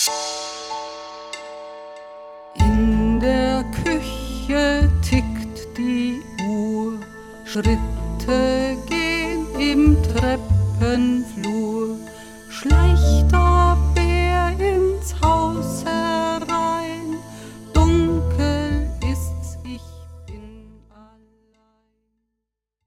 In der Küche tickt die Uhr, Schritte gehen im Treppenflur, schleicht